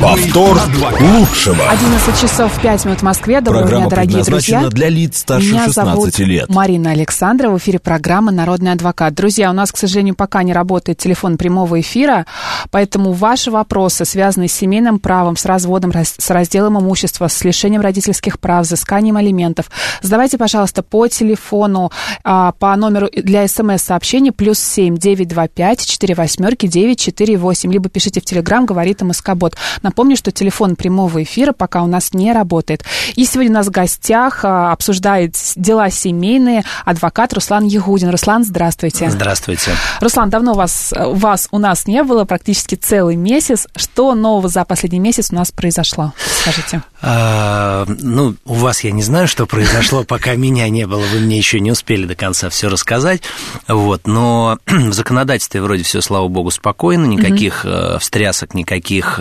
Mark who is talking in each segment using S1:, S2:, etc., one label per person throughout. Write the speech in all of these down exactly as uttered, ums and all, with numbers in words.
S1: Повтор лучшего.
S2: одиннадцать часов пять минут в Москве. Доброго
S1: Программа
S2: дня, дорогие друзья.
S1: Для лиц старше
S2: Меня
S1: шестнадцати
S2: зовут
S1: лет.
S2: Марина Александрова. В эфире программа «Народный адвокат». Друзья, у нас, к сожалению, пока не работает телефон прямого эфира, поэтому ваши вопросы, связанные с семейным правом, с разводом, с разделом имущества, с лишением родительских прав, взысканием алиментов, задавайте, пожалуйста, по телефону, по номеру для смс-сообщений плюс семь девятьсот двадцать пять четыре восьмерки девять четыре восемь, либо пишите в Телеграм, говорит МСК-бот. Напомню, что телефон прямого эфира пока у нас не работает. И сегодня у нас в гостях а, обсуждает дела семейные адвокат Руслан Ягудин. Руслан, здравствуйте.
S3: Здравствуйте.
S2: Руслан, давно вас, вас у нас не было, практически целый месяц. Что нового за последний месяц у нас произошло? Скажите.
S3: А, ну, у вас я не знаю, что произошло, пока меня не было. Вы мне еще не успели до конца все рассказать. Вот, но в законодательстве вроде все, слава богу, спокойно, никаких mm-hmm. встрясок, никаких,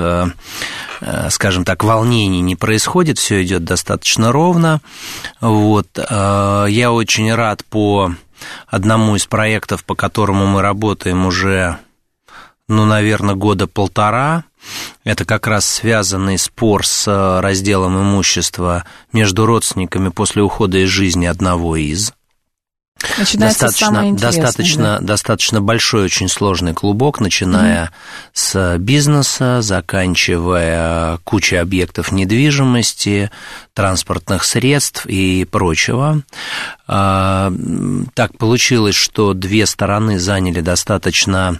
S3: скажем так, волнений не происходит, все идет достаточно ровно. Вот. Я очень рад по одному из проектов, по которому мы работаем уже, ну, наверное, года полтора. Это как раз связанный спор с разделом имущества между родственниками после ухода из жизни одного из.
S2: Начинается
S3: достаточно, достаточно,
S2: да?
S3: достаточно большой, очень сложный клубок, начиная mm-hmm. с бизнеса, заканчивая кучей объектов недвижимости, транспортных средств и прочего. Так получилось, что две стороны заняли достаточно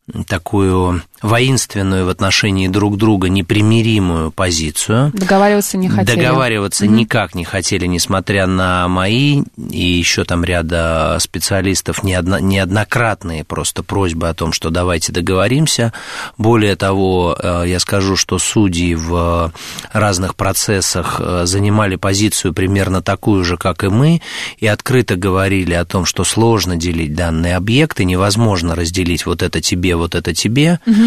S3: такую воинственную в отношении друг друга непримиримую позицию.
S2: Договариваться не хотели.
S3: Договариваться mm-hmm. никак не хотели, несмотря на мои и еще там ряда специалистов неодно, неоднократные просто просьбы о том, что давайте договоримся. Более того, я скажу, что судьи в разных процессах занимали позицию примерно такую же, как и мы, и открыто говорили о том, что сложно делить данные объекты, невозможно разделить вот это тебе, вот это тебе. Mm-hmm.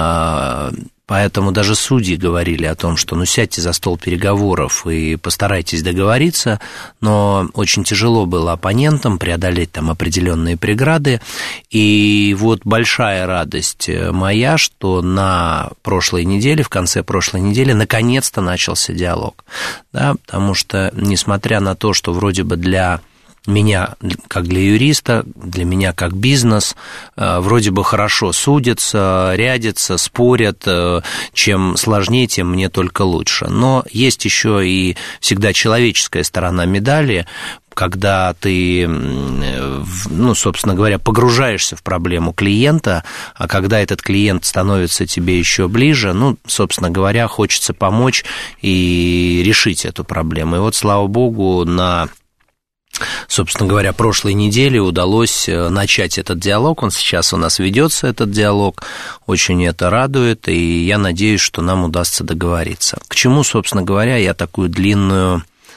S3: Поэтому даже судьи говорили о том, что ну сядьте за стол переговоров и постарайтесь договориться, но очень тяжело было оппонентам преодолеть там определенные преграды. И вот большая радость моя, что на прошлой неделе, в конце прошлой недели, наконец-то начался диалог. Да, потому что, несмотря на то, что вроде бы для меня, как для юриста, для меня, как бизнес, вроде бы хорошо судятся, рядятся, спорят. Чем сложнее, тем мне только лучше. Но есть еще и всегда человеческая сторона медали, когда ты, ну, собственно говоря, погружаешься в проблему клиента, а когда этот клиент становится тебе еще ближе, ну, собственно говоря, хочется помочь и решить эту проблему. И вот, слава богу, на... Собственно говоря, прошлой неделе удалось начать этот диалог, он сейчас у нас ведется, этот диалог, очень это радует, и я надеюсь, что нам удастся договориться. К чему, собственно говоря, я такую длинную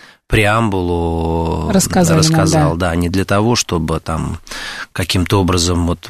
S3: преамбулу Рассказали рассказал, нам, да. да, не для того, чтобы там каким-то образом вот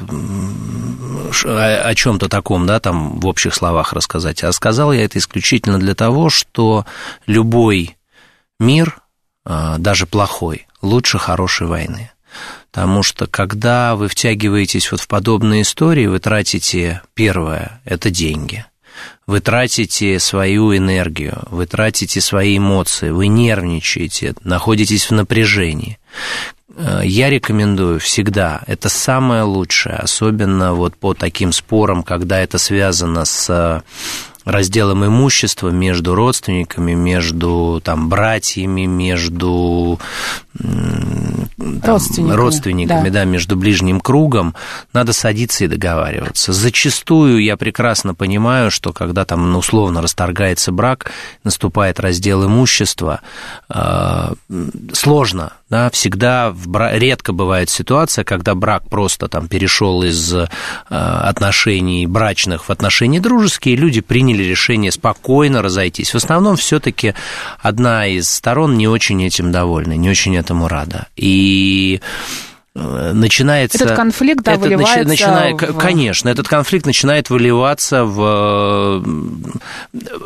S3: о, о чем-то таком, да, там в общих словах рассказать, а сказал я это исключительно для того, что любой мир, даже плохой, лучше хорошей войны. Потому что, когда вы втягиваетесь вот в подобные истории, вы тратите, первое, это деньги. Вы тратите свою энергию, вы тратите свои эмоции, вы нервничаете, находитесь в напряжении. Я рекомендую всегда, это самое лучшее, особенно вот по таким спорам, когда это связано с разделом имущества между родственниками, между там, братьями, между там, родственниками, родственниками да. Да, между ближним кругом, надо садиться и договариваться. Зачастую я прекрасно понимаю, что когда там ну, условно расторгается брак, наступает раздел имущества, э, сложно, да, всегда, в бра... редко бывает ситуация, когда брак просто там перешел из э, отношений брачных в отношения дружеские, и люди приняли решение спокойно разойтись. В основном все-таки одна из сторон не очень этим довольна, не очень этому рада. И начинается...
S2: Этот конфликт, да,
S3: это
S2: выливается...
S3: Начи... Начинает...
S2: В...
S3: Конечно, этот конфликт начинает выливаться в...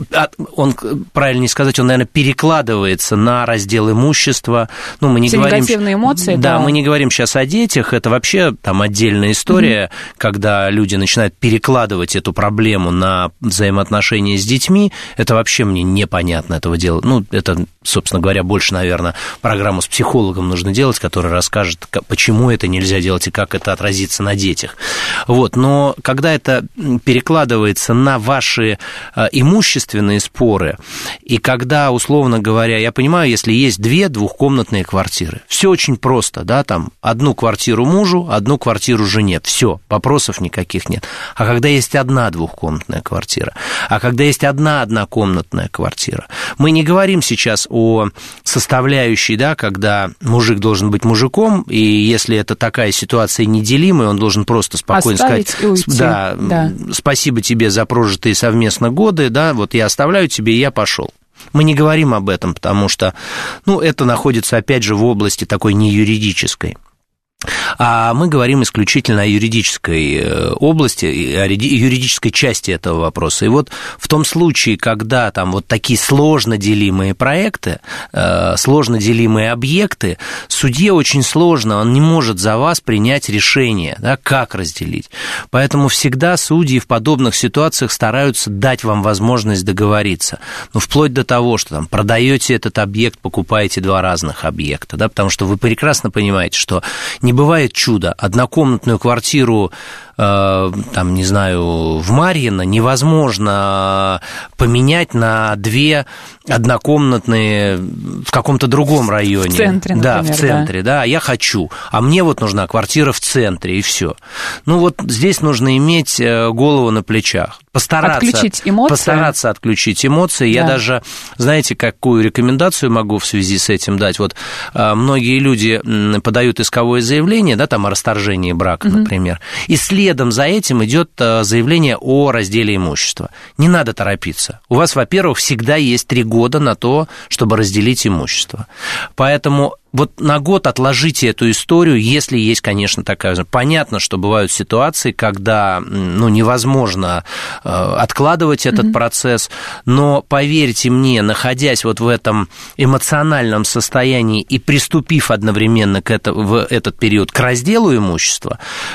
S3: он, правильнее сказать, он, наверное, перекладывается на раздел имущества. Ну, мы не
S2: Все
S3: говорим...
S2: негативные эмоции.
S3: Да,
S2: да,
S3: мы не говорим сейчас о детях, это вообще там отдельная история, mm-hmm. когда люди начинают перекладывать эту проблему на взаимоотношения с детьми, это вообще мне непонятно этого дела. Ну, это, собственно говоря, больше, наверное, программу с психологом нужно делать, который расскажет, почему это нельзя делать и как это отразится на детях. Вот, но когда это перекладывается на ваши имущественные споры, и когда, условно говоря, я понимаю, если есть две двухкомнатные квартиры, все очень просто, да, там одну квартиру мужу, одну квартиру жене, все, вопросов никаких нет. А когда есть одна двухкомнатная квартира, а когда есть одна однокомнатная квартира, мы не говорим сейчас о составляющей, да, когда мужик должен быть мужиком, и если это такая ситуация неделимая, он должен просто спокойно
S2: оставить
S3: сказать,
S2: и уйти.
S3: Да,
S2: да,
S3: спасибо тебе за прожитые совместно годы, да, вот я оставляю тебе, и я пошел. Мы не говорим об этом, потому что, ну, это находится, опять же, в области такой неюридической. А мы говорим исключительно о юридической области, о юридической части этого вопроса. И вот в том случае, когда там вот такие сложно делимые проекты, сложно делимые объекты, судье очень сложно, он не может за вас принять решение, да, как разделить. Поэтому всегда судьи в подобных ситуациях стараются дать вам возможность договориться. Ну, вплоть до того, что там продаете этот объект, покупаете два разных объекта, да, потому что вы прекрасно понимаете, что не бывает чудо. Однокомнатную квартиру, э, там, не знаю, в Марьино невозможно поменять на две однокомнатные в каком-то другом районе.
S2: В центре, например.
S3: Да, в центре, да. да, я хочу. А мне вот нужна квартира в центре, и все. Ну, вот здесь нужно иметь голову на плечах. Постараться,
S2: отключить эмоции.
S3: Постараться отключить эмоции. Да. Я даже, знаете, какую рекомендацию могу в связи с этим дать? Вот многие люди подают исковое заявление, да, там о расторжении брака, угу. например, и следом за этим идет заявление о разделе имущества. Не надо торопиться. У вас, во-первых, всегда есть три года на то, чтобы разделить имущество. Поэтому вот на год отложите эту историю, если есть, конечно, такая. Понятно, что бывают ситуации, когда, ну, невозможно откладывать этот mm-hmm. процесс, но поверьте мне, находясь вот в этом эмоциональном состоянии и приступив одновременно к это, в этот период к разделу имущества,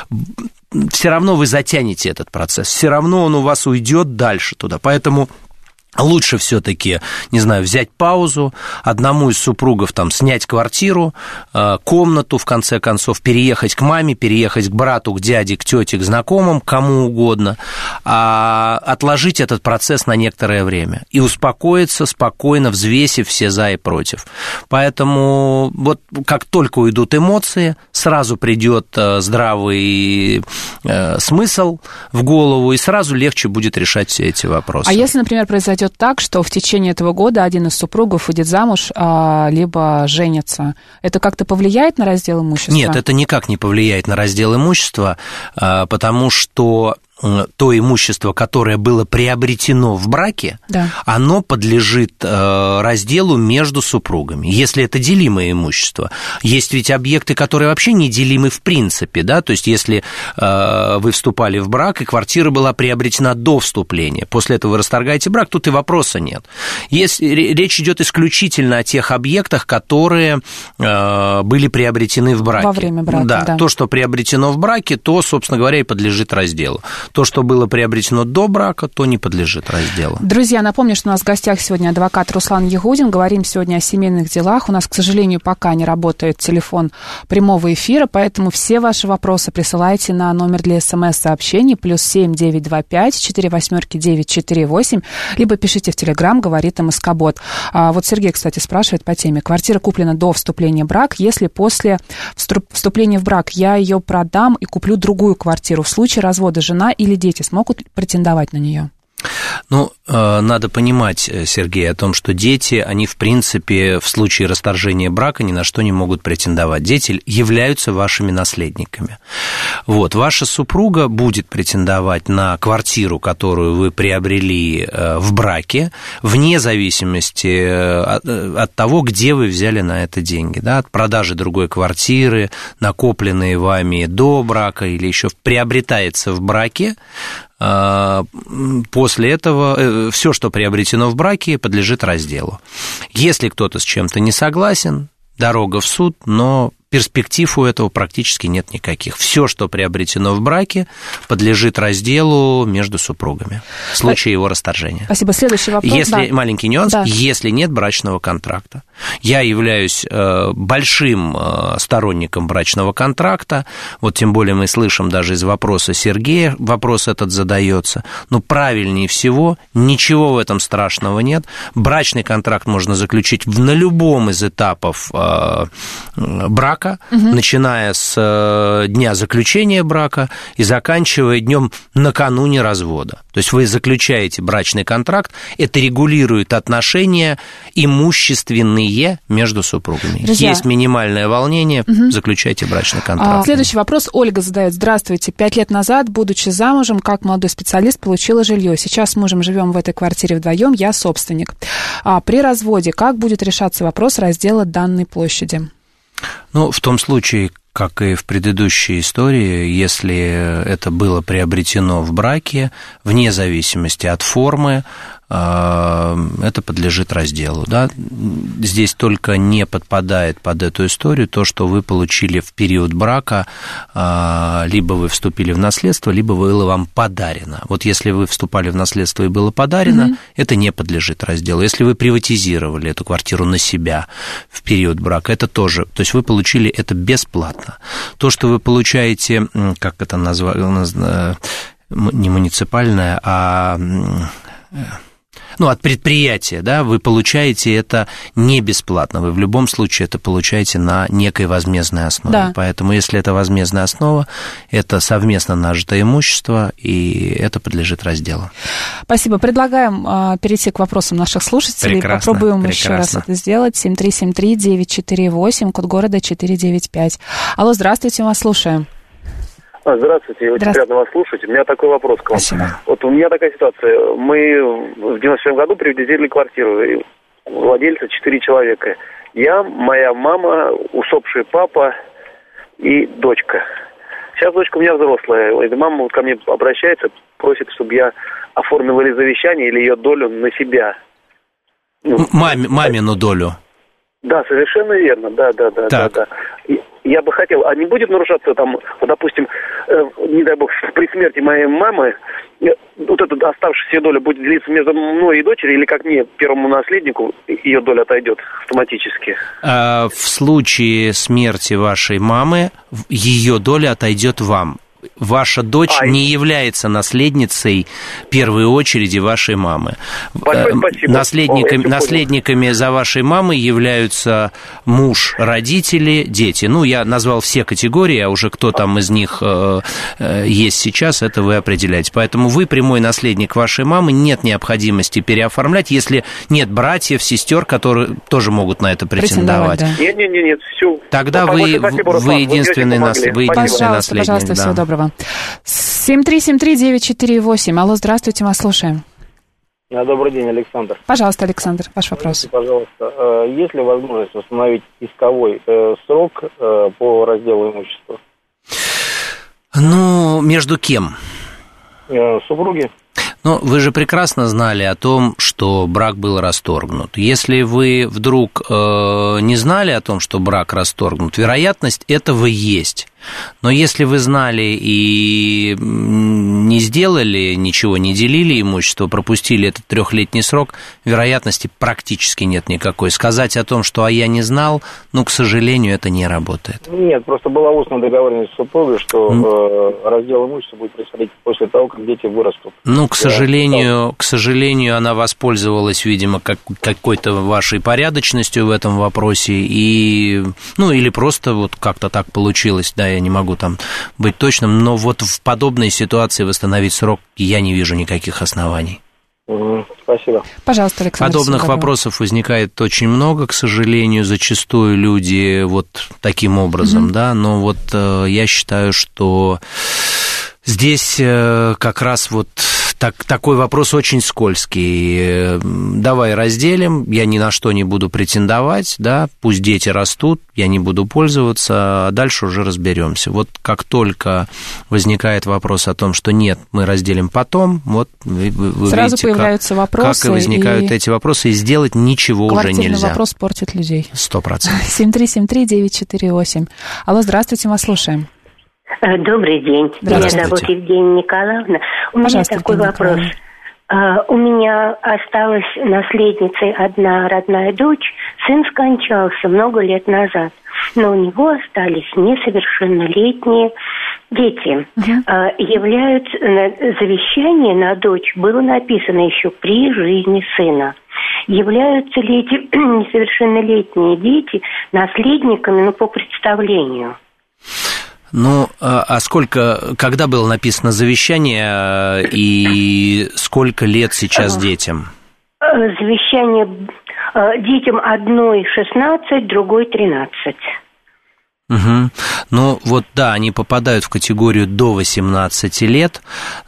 S3: все равно вы затянете этот процесс, все равно он у вас уйдет дальше туда. Поэтому лучше все-таки, не знаю, взять паузу, одному из супругов там снять квартиру, комнату, в конце концов, переехать к маме, переехать к брату, к дяде, к тете, к знакомым, кому угодно, а отложить этот процесс на некоторое время и успокоиться, спокойно взвесив все за и против. Поэтому вот как только уйдут эмоции, сразу придет здравый смысл в голову, и сразу легче будет решать все эти вопросы.
S2: А если, например, произойдет так, что в течение этого года один из супругов выйдет замуж, а, либо женится. Это как-то повлияет на раздел имущества?
S3: Нет, это никак не повлияет на раздел имущества, потому что то имущество, которое было приобретено в браке, да. оно подлежит разделу между супругами, если это делимое имущество. Есть ведь объекты, которые вообще не делимы в принципе, да, то есть если вы вступали в брак, и квартира была приобретена до вступления, после этого вы расторгаете брак, тут и вопроса нет. Если, речь идет исключительно о тех объектах, которые были приобретены в браке.
S2: Во время брака,
S3: да,
S2: да.
S3: То, что приобретено в браке, то, собственно говоря, и подлежит разделу. То, что было приобретено до брака, то не подлежит разделу.
S2: Друзья, напомню, что у нас в гостях сегодня адвокат Руслан Ягудин. Говорим сегодня о семейных делах. У нас, к сожалению, пока не работает телефон прямого эфира, поэтому все ваши вопросы присылайте на номер для смс-сообщений плюс семь девять два пять четыре восьмерки девять четыре восемь, либо пишите в Телеграм, говорит МСК-бот. А вот Сергей, кстати, спрашивает по теме. Квартира куплена до вступления в брак. Если после вступления в брак я ее продам и куплю другую квартиру, в случае развода жена или дети смогут претендовать на нее?
S3: Ну, надо понимать, Сергей, о том, что дети, они, в принципе, в случае расторжения брака ни на что не могут претендовать. Дети являются вашими наследниками. Вот, ваша супруга будет претендовать на квартиру, которую вы приобрели в браке, вне зависимости от, от того, где вы взяли на это деньги, да, от продажи другой квартиры, накопленные вами до брака или еще приобретается в браке, после этого все, что приобретено в браке, подлежит разделу. Если кто-то с чем-то не согласен, дорога в суд, но перспектив у этого практически нет никаких. Все, что приобретено в браке, подлежит разделу между супругами в случае его расторжения.
S2: Спасибо. Следующий вопрос.
S3: Если,
S2: да.
S3: Маленький нюанс,
S2: да.
S3: если нет брачного контракта. Я являюсь э, большим э, сторонником брачного контракта, вот тем более мы слышим даже из вопроса Сергея, вопрос этот задается, но правильнее всего, ничего в этом страшного нет, брачный контракт можно заключить на любом из этапов э, брака, угу. начиная с э, дня заключения брака и заканчивая днем накануне развода. То есть вы заключаете брачный контракт, это регулирует отношения имущественные между супругами.
S2: Друзья.
S3: Есть минимальное волнение, угу. заключайте брачный контракт.
S2: А, следующий вопрос Ольга задает. Здравствуйте. Пять лет назад, будучи замужем, как молодой специалист, получила жилье. Сейчас с мужем живем в этой квартире вдвоем, я собственник. А при разводе как будет решаться вопрос раздела данной площади?
S3: Ну, в том случае, как и в предыдущей истории, если это было приобретено в браке, вне зависимости от формы, это подлежит разделу. Да? Здесь только не подпадает под эту историю то, что вы получили в период брака, либо вы вступили в наследство, либо было вам подарено. Вот если вы вступали в наследство и было подарено, mm-hmm. это не подлежит разделу. Если вы приватизировали эту квартиру на себя в период брака, это тоже, то есть вы получили это бесплатно. То, что вы получаете, как это назвать, у нас не муниципальное, а... ну, от предприятия, да, вы получаете это не бесплатно, вы в любом случае это получаете на некой возмездной основе. Да. Поэтому, если это возмездная основа, это совместно нажитое имущество, и это подлежит разделу.
S2: Спасибо. Предлагаем а, перейти к вопросам наших слушателей.
S3: Прекрасно,
S2: Попробуем
S3: прекрасно.
S2: еще раз это сделать. семь три семь три девять четыре восемь, код города четыреста девяносто пять. Алло, здравствуйте, мы вас слушаем.
S4: Здравствуйте, очень приятно вас слушать. У меня такой вопрос к вам.
S2: Спасибо.
S4: Вот у меня такая ситуация. Мы в девяносто шестом году приобретели квартиру. Владельца четыре человека. Я, моя мама, усопший папа и дочка. Сейчас дочка у меня взрослая. И мама вот ко мне обращается, просит, чтобы я оформил или завещание, или ее долю на себя.
S3: Ну, Маме, мамину долю.
S4: Да, совершенно верно, да, да, да,
S3: так.
S4: да, да. Я бы хотел, а не будет нарушаться там, вот, допустим, э, не дай бог, при смерти моей мамы, э, вот эта оставшаяся доля будет делиться между мной и дочерью, или как мне, первому наследнику, ее доля отойдет автоматически? А,
S3: в случае смерти вашей мамы ее доля отойдет вам. Ваша дочь а, не является наследницей первой очереди вашей мамы.
S4: Большое спасибо.
S3: Наследниками, О, наследниками за вашей мамой являются муж, родители, дети. Ну, я назвал все категории, а уже кто там из них э, э, есть сейчас, это вы определяете. Поэтому вы прямой наследник вашей мамы, нет необходимости переоформлять, если нет братьев, сестер, которые тоже могут на это претендовать.
S4: Да. Нет, нет, нет, все.
S3: Тогда вы, вы единственный, нас, вы единственный
S2: пожалуйста,
S3: наследник.
S2: Пожалуйста,
S3: да.
S2: всего доброго. семь три семь три девять четыре восемь. Алло, здравствуйте, мы вас слушаем.
S5: Добрый день, Александр.
S2: Пожалуйста, Александр, ваш вопрос.
S5: Скажите, пожалуйста, есть ли возможность установить исковой срок по разделу имущества?
S3: Ну, между кем?
S5: Супруги.
S3: Но вы же прекрасно знали о том, что брак был расторгнут. Если вы вдруг э, не знали о том, что брак расторгнут, вероятность этого есть. Но если вы знали и не сделали ничего, не делили имущество, пропустили этот трехлетний срок, вероятности практически нет никакой. Сказать о том, что «а я не знал», ну, к сожалению, это не работает.
S5: Нет, просто была устная договоренность с супругой, что mm. э, раздел имущества будет происходить после того, как дети вырастут.
S3: Ну, к сожалению, к сожалению, она воспользовалась, видимо, как, какой-то вашей порядочностью в этом вопросе, и, ну, или просто вот как-то так получилось, да, я не могу там быть точным, но вот в подобной ситуации восстановить срок я не вижу никаких оснований.
S5: Угу, спасибо.
S2: Пожалуйста, Александр.
S3: Подобных
S2: Сидоров. Вопросов
S3: возникает очень много, к сожалению, зачастую люди вот таким образом, угу. да, но вот э, я считаю, что здесь э, как раз вот так, такой вопрос очень скользкий. Давай разделим, я ни на что не буду претендовать, да, пусть дети растут, я не буду пользоваться, а дальше уже разберемся. Вот как только возникает вопрос о том, что нет, мы разделим потом, вот вы, вы
S2: Сразу
S3: видите,
S2: появляются
S3: как,
S2: вопросы.
S3: Как и возникают
S2: и...
S3: эти вопросы, и сделать ничего уже нельзя.
S2: Квартирный вопрос портит людей.
S3: Сто процентов.
S2: семь три семь три девять четыре восемь. Алло, здравствуйте, вас слушаем.
S6: Добрый день. Меня зовут Евгения Николаевна. У меня такой вопрос. Uh, у меня осталась наследницей одна родная дочь. Сын скончался много лет назад, но у него остались несовершеннолетние дети. Uh-huh. Uh, являются, завещание на дочь было написано еще при жизни сына. Являются ли эти несовершеннолетние дети наследниками, ну, по представлению?
S3: Ну, а сколько, когда было написано завещание и сколько лет сейчас детям?
S6: Завещание детям одной шестнадцать, другой тринадцать.
S3: Угу. Ну, вот да, они попадают в категорию до восемнадцати лет,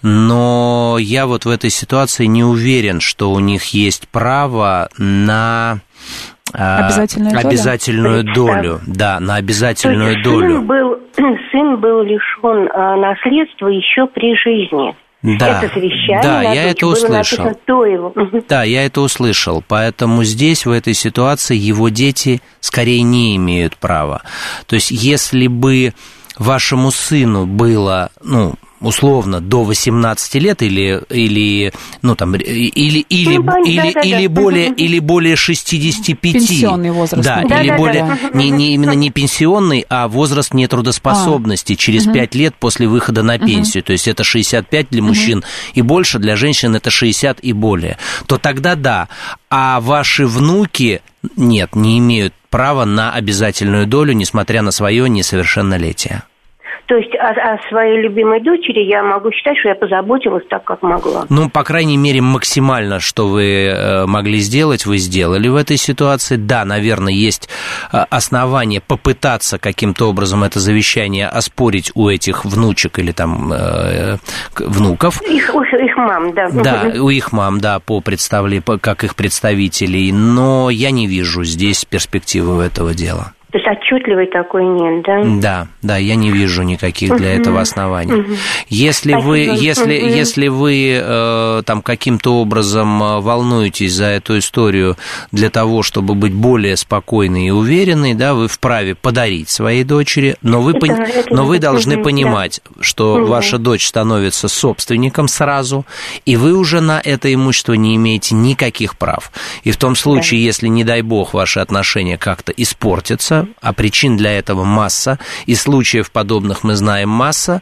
S3: но я вот в этой ситуации не уверен, что у них есть право на...
S2: Обязательную,
S3: обязательную долю? долю, да, на обязательную
S6: То есть
S3: долю.
S6: Сын был, сын был лишен а, наследства еще при жизни.
S3: Да,
S6: это завещание,
S3: да, я это услышал.
S6: До его.
S3: Да, я это услышал. Поэтому здесь, в этой ситуации, его дети скорее не имеют права. То есть, если бы вашему сыну было, ну, условно, до восемнадцати лет или, или ну, там, или, или,
S6: ну,
S3: или,
S6: да, да,
S3: или,
S6: да.
S3: более, или более шестидесяти пяти.
S2: Пенсионный возраст.
S3: Да,
S6: да,
S3: или
S6: да,
S3: более,
S6: да, да.
S3: Не, не, именно не пенсионный, а возраст нетрудоспособности а. через угу. пять лет после выхода на пенсию. Угу. То есть это шестьдесят пять для мужчин угу. и больше, для женщин это шестьдесят и более. То тогда да. А ваши внуки, нет, не имеют права на обязательную долю, несмотря на свое несовершеннолетие.
S6: То есть о, о своей любимой дочери я могу считать, что я позаботилась так, как могла.
S3: Ну, по крайней мере, максимально, что вы могли сделать, вы сделали в этой ситуации. Да, наверное, есть основания попытаться каким-то образом это завещание оспорить у этих внучек или там э, внуков.
S6: Их, у их мам, да.
S3: Да, у их мам, да, по представле, как их представителей. Но я не вижу здесь перспективы этого дела.
S6: То есть отчетливой такой нет, да?
S3: Да, да, я не вижу никаких для uh-huh. этого оснований. Uh-huh. Если Спасибо. вы, если, uh-huh. если вы э, там каким-то образом волнуетесь за эту историю для того, чтобы быть более спокойной и уверенной, да, вы вправе подарить своей дочери, но вы, это, пон... это, но вы должны uh-huh. понимать, да. что uh-huh. ваша дочь становится собственником сразу, и вы уже на это имущество не имеете никаких прав. И в том случае, да. если, не дай бог, ваши отношения как-то испортятся, а причин для этого масса, и случаев подобных мы знаем масса,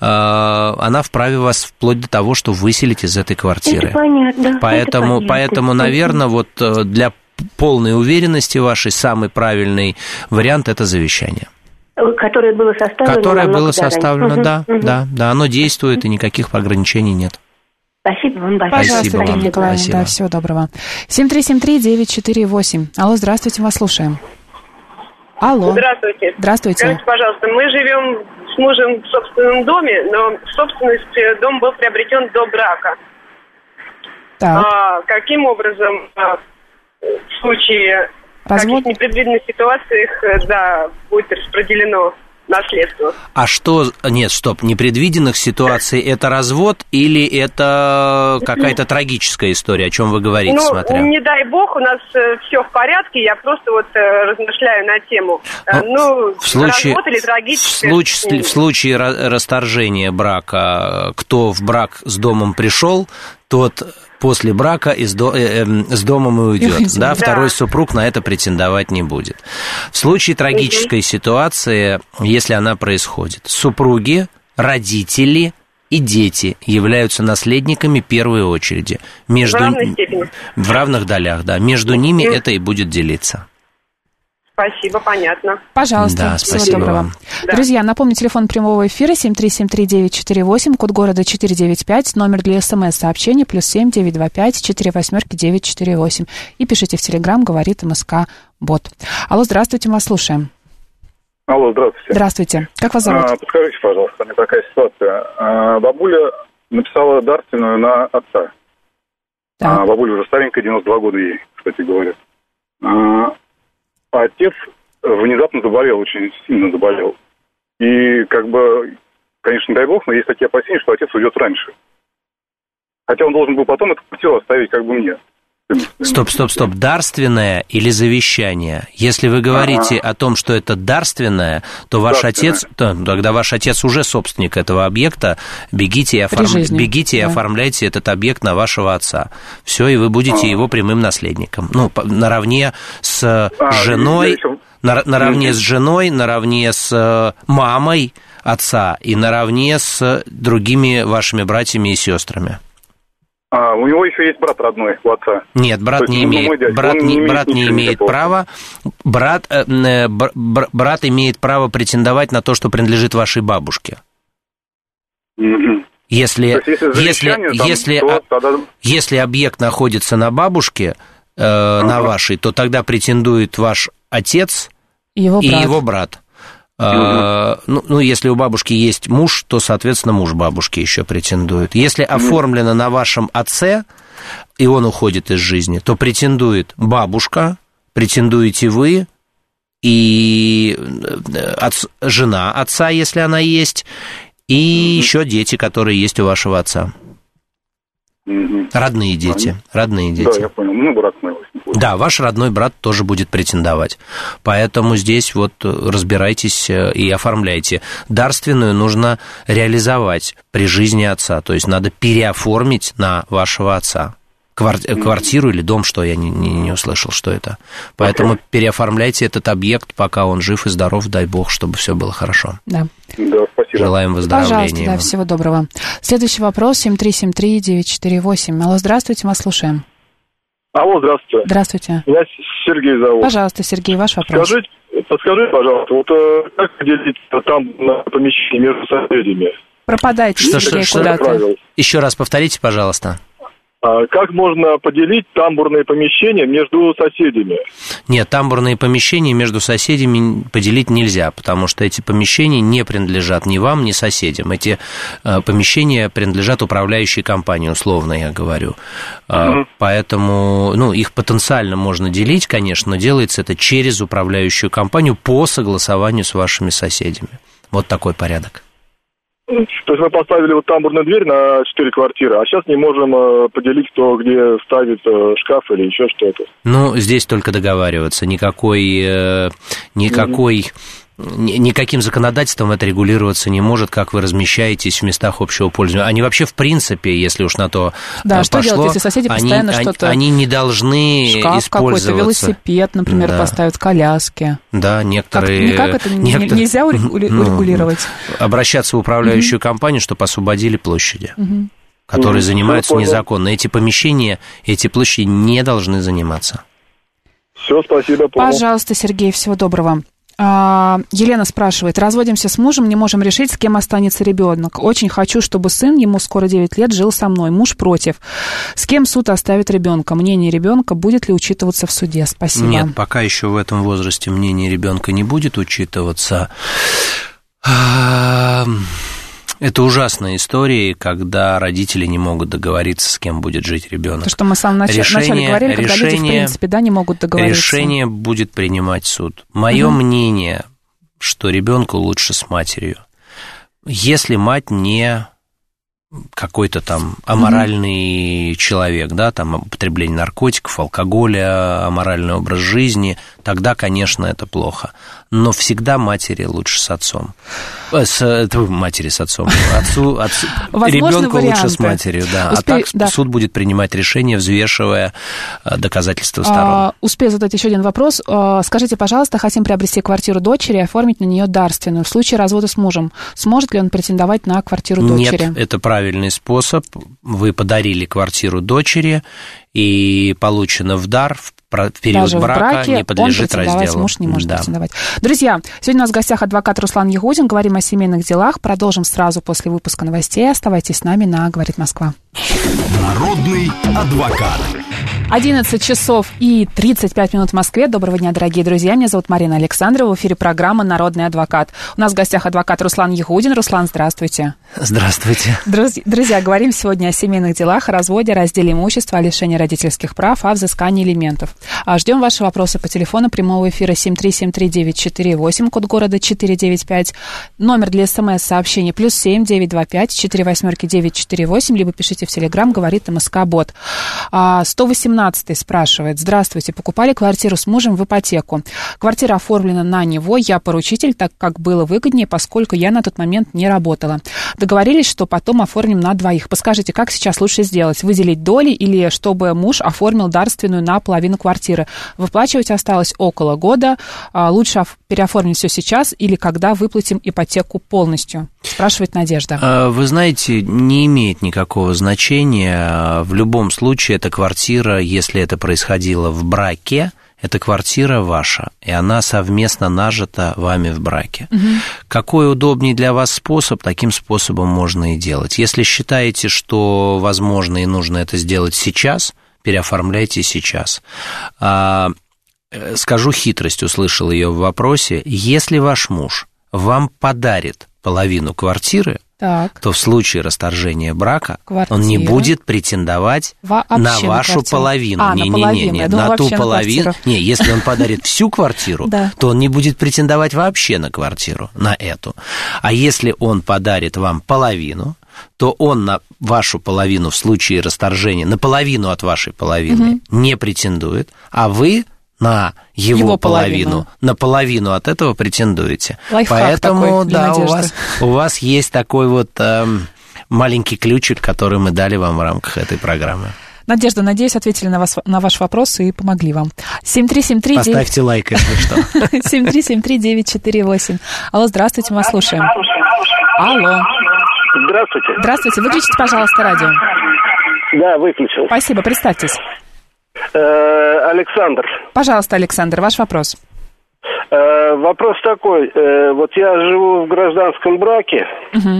S3: она вправе вас вплоть до того, что выселить из этой квартиры.
S6: Это понятно.
S3: Поэтому,
S6: это понятно.
S3: поэтому, наверное, вот для полной уверенности вашей самый правильный вариант – это завещание.
S6: Которое было составлено.
S3: Которое было составлено,
S6: угу,
S3: да,
S6: угу.
S3: да, да, оно действует, и никаких ограничений нет.
S6: Спасибо вам большое.
S2: Пожалуйста, Ирина Николаевна,
S3: Спасибо.
S2: Да, всего доброго. семь три семь три девять четыре восемь. Алло, здравствуйте, вас слушаем. Алло.
S7: Здравствуйте.
S2: Здравствуйте.
S7: Скажите, пожалуйста, мы живем с мужем в собственном доме, но в собственности дом был приобретен до брака.
S2: Так.
S7: А, каким образом а, в случае
S2: Развод?
S7: каких непредвиденных ситуациях, да, будет распределено наследство?
S3: А что, нет, стоп, непредвиденных ситуаций это развод или это какая-то трагическая история, о чем вы говорите,
S7: ну,
S3: смотря?
S7: не дай бог, у нас э, все в порядке, я просто вот э, размышляю на тему. Э, ну,
S3: в случае,
S7: развод или трагическая...
S3: В случае, в случае расторжения брака, кто в брак с домом пришел, тот после брака из до, э, э, с домом и уйдет. Да, да. Второй супруг на это претендовать не будет. В случае трагической угу. ситуации, если она происходит, супруги, родители и дети являются наследниками первой очереди. Между... В равной степени. В равных долях, да. Между угу. ними это и будет делиться.
S7: Спасибо, понятно.
S2: Пожалуйста,
S3: да,
S2: всего
S3: спасибо
S2: доброго.
S3: вам.
S2: Да. Друзья, напомню, телефон прямого эфира семь три семь три девять четыре восемь, код города четыреста девяносто пять, номер для смс-сообщений плюс семь девятьсот двадцать пять четыре восьмерки девятьсот четыре восемь. И пишите в Телеграм, говорит МСК Бот. Алло, здравствуйте, мы вас слушаем.
S5: Алло, здравствуйте.
S2: Здравствуйте. Как вас зовут?
S5: А, подскажите, пожалуйста, у меня такая ситуация. А, бабуля написала дарственную на отца.
S2: Да.
S5: А, бабуля уже старенькая, девяносто два года ей, кстати говоря. А, отец внезапно заболел, очень сильно заболел. И как бы, конечно, не дай бог, но есть такие опасения, что отец уйдет раньше. Хотя он должен был потом эту квартиру оставить как бы мне.
S3: Стоп, стоп, стоп. Дарственное или завещание? Если вы говорите ага. о том, что это дарственное, то ваш отец, то, тогда ваш отец уже собственник этого объекта. Бегите и, оформ... Бегите да. и оформляйте этот объект на вашего отца. Все, и вы будете ага. его прямым наследником. Ну, наравне с а, женой, еще... на, наравне с женой, наравне с мамой отца и наравне с другими вашими братьями и сестрами.
S5: А, у него еще есть брат родной у отца.
S3: Нет, брат не имеет, брат не, не брат не имеет права. Брат, э, бр, бр, брат имеет право претендовать на то, что принадлежит вашей бабушке. Mm-hmm. Если, если, если, там, если, то, тогда... если объект находится на бабушке, э, uh-huh. на вашей, то тогда претендует ваш отец
S2: его
S3: и
S2: брат.
S3: его брат. Uh-huh. Ну, ну, если у бабушки есть муж, то, соответственно, муж бабушки еще претендует. Если uh-huh. оформлено на вашем отце, и он уходит из жизни, то претендует бабушка, претендуете вы, и отц, жена отца, если она есть, и uh-huh. еще дети, которые есть у вашего отца. Uh-huh. Родные дети, uh-huh. родные дети.
S5: Да, я понял, ну, брат мой.
S3: Да, ваш родной брат тоже будет претендовать. Поэтому здесь вот разбирайтесь и оформляйте. Дарственную нужно реализовать при жизни отца. То есть надо переоформить на вашего отца. Квартиру или дом, что я не, не, не услышал, что это. Поэтому переоформляйте этот объект, пока он жив и здоров, дай бог, чтобы все было хорошо.
S2: Да.
S5: Да, спасибо.
S3: Желаем выздоровления.
S2: Пожалуйста, да, всего доброго. Следующий вопрос семь три семь три девять четыре восемь. Алло, здравствуйте, мы слушаем.
S5: Алло, здравствуйте.
S2: Здравствуйте.
S5: Меня Сергей зовут.
S2: Пожалуйста, Сергей, ваш вопрос.
S5: Скажите, подскажите, пожалуйста, вот как поделить там на помещении между соседями?
S2: Пропадайте,
S3: что,
S2: Сергей,
S3: что,
S2: куда-то.
S3: Еще раз повторите, пожалуйста.
S5: Как можно поделить тамбурные помещения между соседями?
S3: Нет, тамбурные помещения между соседями поделить нельзя, потому что эти помещения не принадлежат ни вам, ни соседям. Эти э, помещения принадлежат управляющей компании, условно я говорю. Mm-hmm. Поэтому, ну, их потенциально можно делить, конечно, но делается это через управляющую компанию по согласованию с вашими соседями. Вот такой порядок.
S5: То есть мы поставили вот тамбурную дверь на четыре квартиры, а сейчас не можем э, поделить, кто где ставит э, шкаф или еще что-то.
S3: Ну, здесь только договариваться. Никакой, э, никакой, mm-hmm. ни, никаким законодательством это регулироваться не может, как вы размещаетесь в местах общего пользования. Они вообще, в принципе, если уж на то
S2: да,
S3: пошло,
S2: что делать, если соседи постоянно
S3: они,
S2: что-то...
S3: Они не должны
S2: шкаф
S3: использоваться.
S2: Какой-то, велосипед, например, да. поставят, коляски.
S3: Да, некоторые...
S2: Как, никак это
S3: некоторые,
S2: нельзя урегулировать?
S3: Ну, обращаться в управляющую mm-hmm. компанию, чтобы освободили площади, mm-hmm. которые mm-hmm. занимаются Все незаконно. Эти помещения, эти площади не должны заниматься.
S5: Все, спасибо. Понял.
S2: Пожалуйста, Сергей, всего доброго. Елена спрашивает, разводимся с мужем, не можем решить, с кем останется ребенок. Очень хочу, чтобы сын, ему скоро девять лет, жил со мной. Муж против. С кем суд оставит ребенка? Мнение ребенка будет ли учитываться в суде? Спасибо.
S3: Нет, пока еще в этом возрасте мнение ребенка не будет учитываться. Это ужасная история, когда родители не могут договориться, с кем будет жить ребенок.
S2: То, что мы в самом начале, решение, начале говорили, когда решение, люди, в принципе, да, не могут договориться.
S3: Решение будет принимать суд. Мое угу. мнение, что ребенку лучше с матерью. Если мать не какой-то там аморальный угу. человек, да, там употребление наркотиков, алкоголя, аморальный образ жизни, тогда, конечно, это плохо. Но всегда матери лучше с отцом. С, матери с отцом. Отцу, отцу, ребенку лучше с матерью, да. Успе... А так да. суд будет принимать решение, взвешивая доказательства сторон.
S2: А, успею задать еще один вопрос. Скажите, пожалуйста, хотим приобрести квартиру дочери и оформить на нее дарственную. В случае развода с мужем, сможет ли он претендовать на квартиру дочери?
S3: Нет, это правильный способ. Вы подарили квартиру дочери, и получено в дар в период
S2: Даже
S3: брака,
S2: в браке
S3: не подлежит
S2: он
S3: разделу.
S2: Муж не может
S3: да.
S2: претендовать. Друзья, сегодня у нас в гостях адвокат Руслан Ягудин. Говорим о семейных делах. Продолжим сразу после выпуска новостей. Оставайтесь с нами на «Говорит Москва».
S1: Народный адвокат.
S2: одиннадцать часов и тридцать пять минут в Москве. Доброго дня, дорогие друзья. Меня зовут Марина Александрова. В эфире программа «Народный адвокат». У нас в гостях адвокат Руслан Ягудин. Руслан, здравствуйте.
S3: Здравствуйте.
S2: Друзья, друзья, говорим сегодня о семейных делах, о разводе, о разделе имущества, о лишении родительских прав, о взыскании алиментов. Ждем ваши вопросы по телефону прямого эфира семь три семь три девять четыре восемь, код города четыре девять пять. Номер для смс-сообщений плюс семь девять два пять четыре восьмерки девять четыре восемь, либо пишите в Телеграм, говорит МСК-бот. сто восемнадцатый спрашивает. Здравствуйте, покупали квартиру с мужем в ипотеку. Квартира оформлена на него, я поручитель, так как было выгоднее, поскольку я на тот момент не работала. Договорились, что потом оформим на двоих. Подскажите, как сейчас лучше сделать? Выделить доли или чтобы муж оформил дарственную на половину квартиры? Выплачивать осталось около года. Лучше переоформить все сейчас или когда выплатим ипотеку полностью? Спрашивает Надежда.
S3: Вы знаете, не имеет никакого значения. В любом случае, эта квартира, если это происходило в браке, эта квартира ваша, и она совместно нажита вами в браке. Угу. Какой удобнее для вас способ, таким способом можно и делать. Если считаете, что возможно и нужно это сделать сейчас, переоформляйте сейчас. Скажу хитрость, услышал ее в вопросе. Если ваш муж вам подарит половину квартиры, так. то в случае расторжения брака квартира. Он не будет претендовать вообще на вашу на половину.
S2: А,
S3: не,
S2: на,
S3: не,
S2: половину.
S3: не, не, на ту половину. На не, если он подарит всю квартиру, то он не будет претендовать вообще на квартиру, на эту. А если он подарит вам половину, то он на вашу половину в случае расторжения, на половину от вашей половины не претендует, а вы на его, его половину, половину, на половину от этого претендуете.
S2: Лайфхак.
S3: Поэтому,
S2: такой
S3: да, у вас, у вас есть такой вот э, маленький ключик, который мы дали вам в рамках этой программы.
S2: Надежда, надеюсь, ответили на, вас, на ваш вопрос и помогли вам. семь три семь три
S3: Поставьте лайк, если что.
S2: семь три семь три девять четыре восемь. Алло, здравствуйте, мы вас слушаем. Алло.
S4: Здравствуйте.
S2: Здравствуйте, выключите, пожалуйста, радио.
S4: Да, выключил.
S2: Спасибо, представьтесь.
S4: Александр.
S2: Пожалуйста, Александр, ваш вопрос.
S4: Вопрос такой. Вот я живу в гражданском браке. Угу.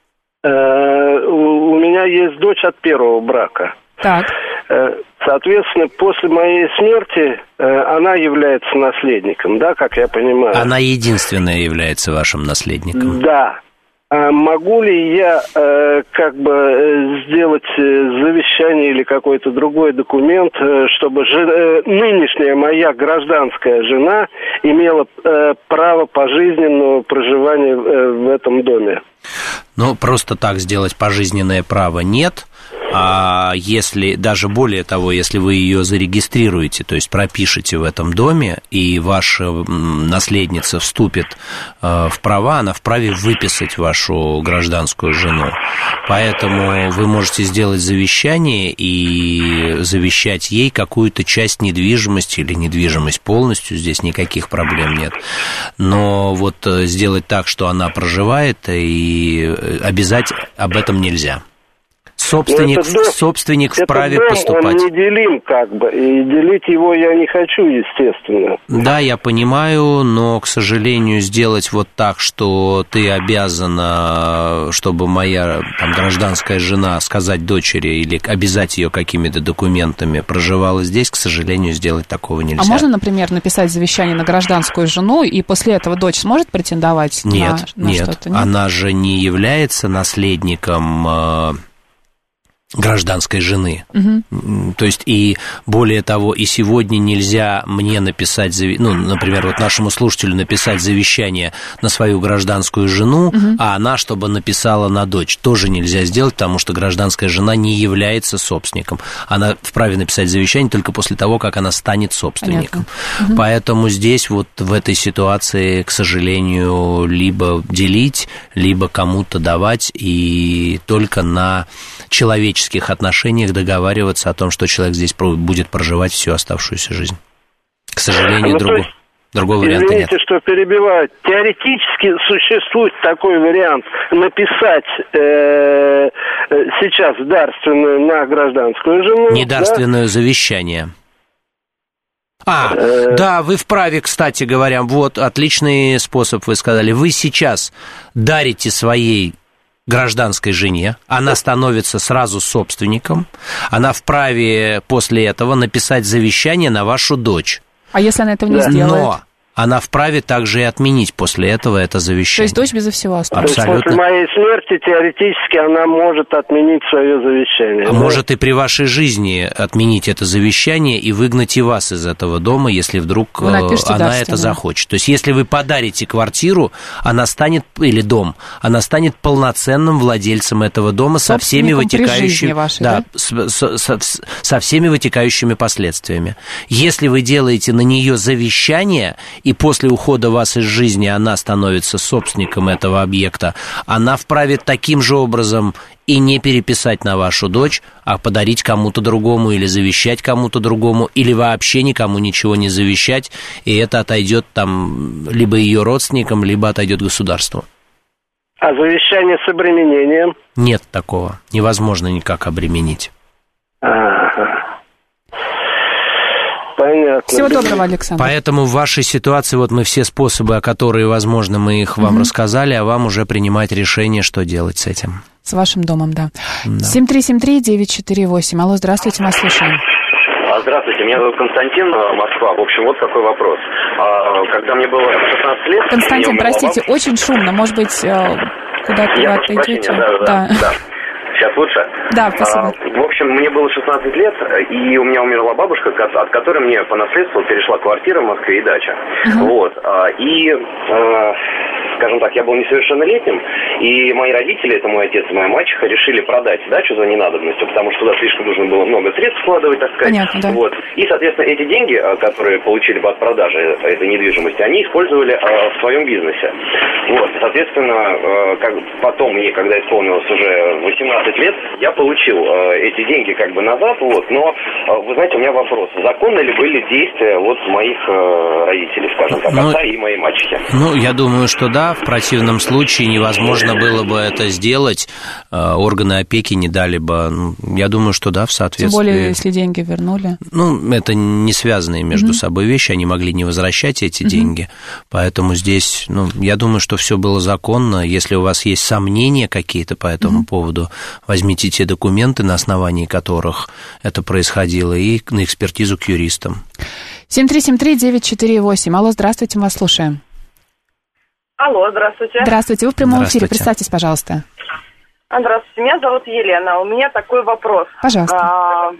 S4: У меня есть дочь от первого брака.
S2: Так.
S4: Соответственно, после моей смерти она является наследником, да, как я понимаю?
S3: Она единственная является вашим наследником.
S4: Да. А могу ли я э, как бы сделать завещание или какой-то другой документ, чтобы жи- э, нынешняя моя гражданская жена имела э, право пожизненного проживания э, в этом доме?
S3: Ну, просто так сделать пожизненное право нет. А если, даже более того, если вы ее зарегистрируете, то есть пропишете в этом доме, и ваша наследница вступит в права, она вправе выписать вашу гражданскую жену. Поэтому вы можете сделать завещание и завещать ей какую-то часть недвижимости или недвижимость полностью, здесь никаких проблем нет. Но вот сделать так, что она проживает, и обязать об этом нельзя. Собственник, дом, собственник вправе
S4: дом,
S3: поступать.
S4: Он неделим, как бы, и делить его я не хочу, естественно.
S3: Да, я понимаю, но, к сожалению, сделать вот так, что ты обязана, чтобы моя там, гражданская жена сказать дочери или обязать ее какими-то документами проживала здесь, к сожалению, сделать такого нельзя.
S2: А можно, например, написать завещание на гражданскую жену, и после этого дочь сможет претендовать
S3: нет,
S2: на, на
S3: нет,
S2: что-то? Нет,
S3: она же не является наследником гражданской жены. Угу. То есть, и более того, и сегодня нельзя мне написать, ну, например, вот нашему слушателю написать завещание на свою гражданскую жену, угу. а она, чтобы написала на дочь, тоже нельзя сделать, потому что гражданская жена не является собственником. Она вправе написать завещание только после того, как она станет собственником. Угу. Поэтому здесь вот в этой ситуации, к сожалению, либо делить, либо кому-то давать, и только на человеческих отношениях договариваться о том, что человек здесь будет проживать всю оставшуюся жизнь. К сожалению,
S4: ну,
S3: другого. Другого варианта нет.
S8: Извините, что перебиваю. Теоретически существует такой вариант написать э, сейчас дарственную на гражданскую жену.
S3: Недарственное, да? Завещание. А, э... да, вы вправе, кстати говоря, вот отличный способ вы сказали. Вы сейчас дарите своей гражданской жене, она становится сразу собственником, она вправе после этого написать завещание на вашу дочь.
S2: А если она этого не да. сделает?
S3: Но она вправе также и отменить после этого это завещание.
S2: То есть дочь безо всего остается?
S3: Абсолютно.
S8: То есть после моей смерти теоретически она может отменить свое завещание.
S3: А
S8: да?
S3: Может и при вашей жизни отменить это завещание и выгнать и вас из этого дома, если вдруг она это захочет. То есть если вы подарите квартиру, она станет, или дом, она станет полноценным владельцем этого дома со всеми вытекающими, вашей, да, да? С, с, с, со всеми вытекающими последствиями. Если вы делаете на нее завещание, и после ухода вас из жизни она становится собственником этого объекта, она вправе таким же образом и не переписать на вашу дочь, а подарить кому-то другому или завещать кому-то другому, или вообще никому ничего не завещать, и это отойдет там либо ее родственникам, либо отойдет государству.
S8: А завещание с обременением?
S3: Нет такого. Невозможно никак обременить.
S8: Ага. Понятно.
S2: Всего доброго, Александр.
S3: Поэтому в вашей ситуации вот мы все способы, о которых, возможно, мы их вам угу. рассказали, а вам уже принимать решение, что делать с этим.
S2: С вашим домом, да. да. семь три семь три девять четыре восемь. Алло, здравствуйте, нас слушаем.
S9: Здравствуйте, меня зовут Константин, Москва. В общем, вот какой вопрос. Когда мне было шестнадцать лет...
S2: Константин, простите, бабушка... очень шумно. Может быть, куда-то
S9: Я
S2: вы отойдете?
S9: Да, да, да. да. Сейчас лучше?
S2: Да, спасибо.
S9: А, в общем, мне было шестнадцать лет, и у меня умерла бабушка, от которой мне по наследству перешла квартира в Москве и дача. Uh-huh. Вот. А, и, а, скажем так, я был несовершеннолетним, и мои родители, это мой отец и моя мачеха, решили продать дачу за ненадобностью, потому что туда слишком нужно было много средств вкладывать, так сказать.
S2: Понятно, да.
S9: Вот. И, соответственно, эти деньги, которые получили бы от продажи этой недвижимости, они использовали а, в своем бизнесе. Вот. Соответственно, как, потом мне, когда исполнилось уже восемнадцать лет, я получил э, эти деньги как бы назад, вот, но, э, вы знаете, у меня вопрос, законны ли были действия вот моих э, родителей, скажем так, ну, отца и моей мачехи?
S3: Ну, я думаю, что да, в противном случае невозможно было бы это сделать, э, органы опеки не дали бы, ну, я думаю, что да, в соответствии.
S2: Тем более, если деньги вернули. Ну,
S3: это не связанные между mm-hmm. собой вещи, они могли не возвращать эти mm-hmm. деньги, поэтому здесь, ну, я думаю, что все было законно, если у вас есть сомнения какие-то по этому mm-hmm. поводу, возьмите те документы, на основании которых это происходило, и на экспертизу к юристам.
S2: семь три семь три девять четыре восемь. Алло, здравствуйте, мы вас слушаем.
S7: Алло, здравствуйте.
S2: Здравствуйте, вы в прямом эфире, представьтесь, пожалуйста.
S7: Здравствуйте, меня зовут Елена. У меня такой вопрос.
S2: Пожалуйста.
S7: А,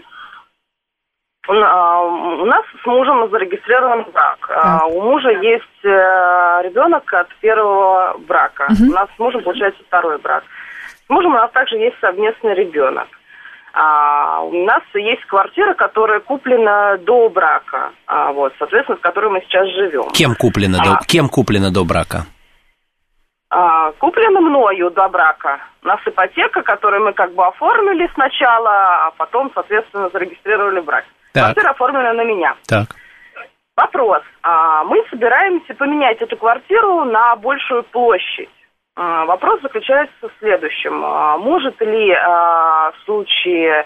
S7: у нас с мужем зарегистрирован брак. А, у мужа есть ребенок от первого брака. Угу. У нас с мужем получается второй брак. С мужем у нас также есть совместный ребенок. А, у нас есть квартира, которая куплена до брака, а, вот, соответственно, в которой мы сейчас живем.
S3: Кем куплена, а, до, кем куплена до брака?
S7: А, куплена мною до брака. У нас ипотека, которую мы как бы оформили сначала, а потом, соответственно, зарегистрировали брак. Так. Квартира оформлена на меня.
S3: Так.
S7: Вопрос. А, мы собираемся поменять эту квартиру на большую площадь. Вопрос заключается в следующем. Может ли в случае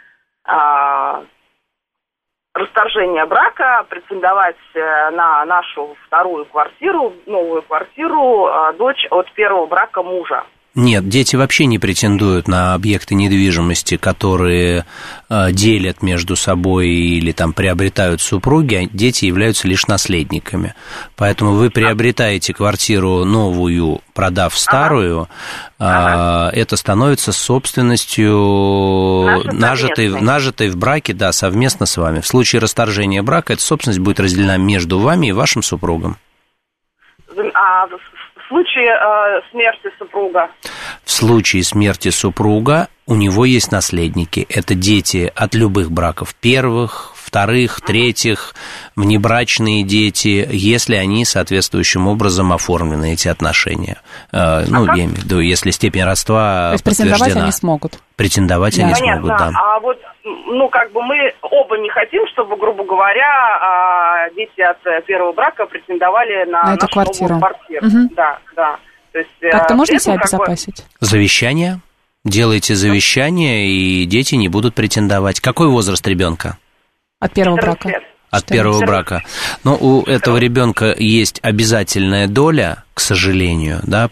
S7: расторжения брака претендовать на нашу вторую квартиру, новую квартиру, дочь от первого брака мужа?
S3: Нет, дети вообще не претендуют на объекты недвижимости, которые э, делят между собой или там приобретают супруги, а дети являются лишь наследниками. Поэтому вы приобретаете квартиру новую, продав старую, ага. э, это становится собственностью нажитой, нажитой в браке, да, совместно с вами. В случае расторжения брака эта собственность будет разделена между вами и вашим супругом.
S7: А в случае э, смерти супруга?
S3: В случае смерти супруга у него есть наследники. Это дети от любых браков. Первых, вторых, третьих, внебрачные дети, если они соответствующим образом оформлены, эти отношения. Э, ну,
S7: а
S3: я имею в виду, если степень родства
S2: подтверждена. То есть претендовать они смогут?
S3: Претендовать да. они
S7: Понятно.
S3: смогут, да.
S7: А вот, ну, как бы мы оба не хотим, чтобы, грубо говоря, дети от первого брака претендовали на,
S2: на эту
S7: нашу
S2: квартиру.
S7: новую квартиру.
S2: Угу.
S7: Да, да. То есть,
S2: как-то можно
S7: этом,
S2: себя
S7: как
S2: обезопасить?
S7: Бы...
S3: Завещание. Делайте завещание, и дети не будут претендовать. Какой возраст ребенка?
S2: От первого брака.
S7: лет.
S3: От первого брака. Но у этого ребенка есть обязательная доля, к сожалению, да,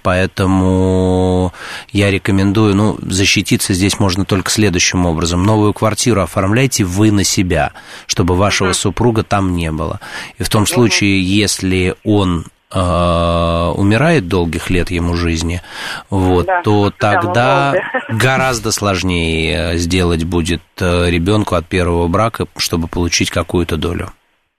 S3: поэтому я рекомендую, ну, защититься здесь можно только следующим образом. Новую квартиру оформляйте вы на себя, чтобы вашего uh-huh. супруга там не было. И в том uh-huh. случае, если он э, умирает долгих лет ему жизни, вот, да, то тогда гораздо сложнее сделать будет ребенку от первого брака, чтобы получить какую-то долю.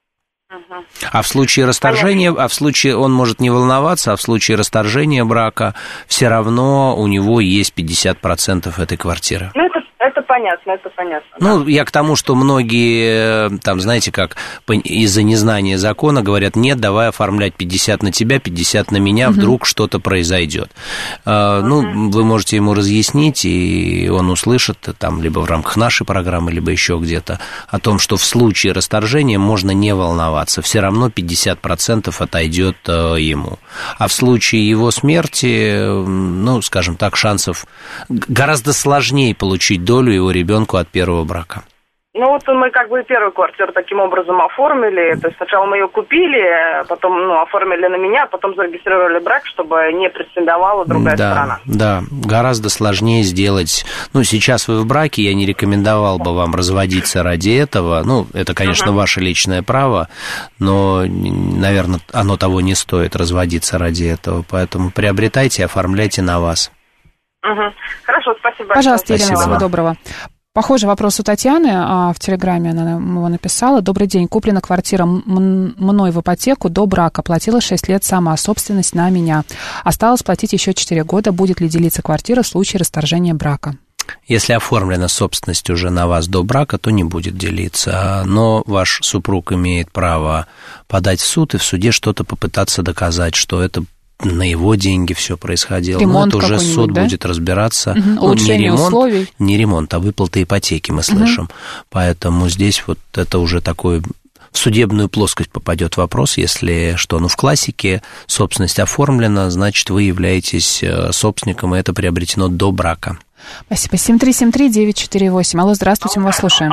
S3: А в случае расторжения, а в случае он может не волноваться, а в случае расторжения брака все равно у него есть пятьдесят процентов этой квартиры.
S7: Ну, это, это понятно, это понятно.
S3: Ну,
S7: да.
S3: я к тому, что многие, там, знаете, как из-за незнания закона говорят, нет, давай оформлять пятьдесят на тебя, пятьдесят на меня, угу. вдруг что-то произойдет. Uh-huh. Ну, вы можете ему разъяснить, и он услышит, там, либо в рамках нашей программы, либо еще где-то, о том, что в случае расторжения можно не волноваться, все равно пятьдесят процентов отойдет ему. А в случае его смерти, ну, скажем так, шансов гораздо сложнее получить долю его ребенку от первого брака.
S7: Ну вот мы как бы первую квартиру таким образом оформили. То есть сначала мы ее купили, потом ну, оформили на меня, потом зарегистрировали брак, чтобы не претендовала другая
S3: да,
S7: сторона. Да,
S3: гораздо сложнее сделать. Ну, сейчас вы в браке, я не рекомендовал бы вам разводиться ради этого. Ну, это, конечно, uh-huh. ваше личное право, но, наверное, оно того не стоит разводиться ради этого. Поэтому приобретайте, оформляйте на вас.
S7: Угу. Хорошо, спасибо большое.
S2: Пожалуйста, Ирина,
S3: спасибо.
S2: всего доброго. Похожий вопрос у Татьяны, а в Телеграме она его написала. Добрый день, куплена квартира м- мной в ипотеку до брака, платила шесть лет сама, собственность на меня. Осталось платить еще четыре года, будет ли делиться квартира в случае расторжения брака?
S3: Если оформлена собственность уже на вас до брака, то не будет делиться, но ваш супруг имеет право подать в суд и в суде что-то попытаться доказать, что это на его деньги все происходило.
S2: Ремонт
S3: Но это уже суд
S2: да?
S3: будет разбираться.
S2: Угу.
S3: Ну,
S2: улучшение
S3: не ремонт,
S2: условий.
S3: Не ремонт, а выплата ипотеки мы слышим. Угу. Поэтому здесь вот это уже такой... В судебную плоскость попадет вопрос, если что. Ну, в классике собственность оформлена, значит, вы являетесь собственником, и это приобретено до брака.
S2: Спасибо. семь три семь три девять четыре восемь. Алло, здравствуйте, мы вас слушаем.